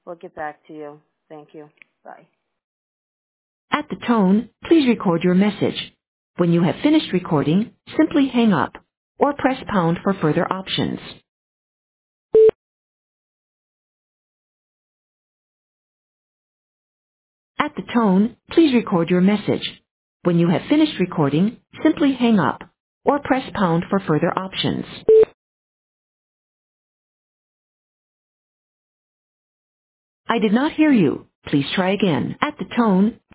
We'll get back to you. Thank you. Bye. At the tone, please record your message. When you have finished recording, simply hang up or press pound for further options. At the tone, please record your message. When you have finished recording, simply hang up or press pound for further options. I did not hear you. Please try again. At the tone,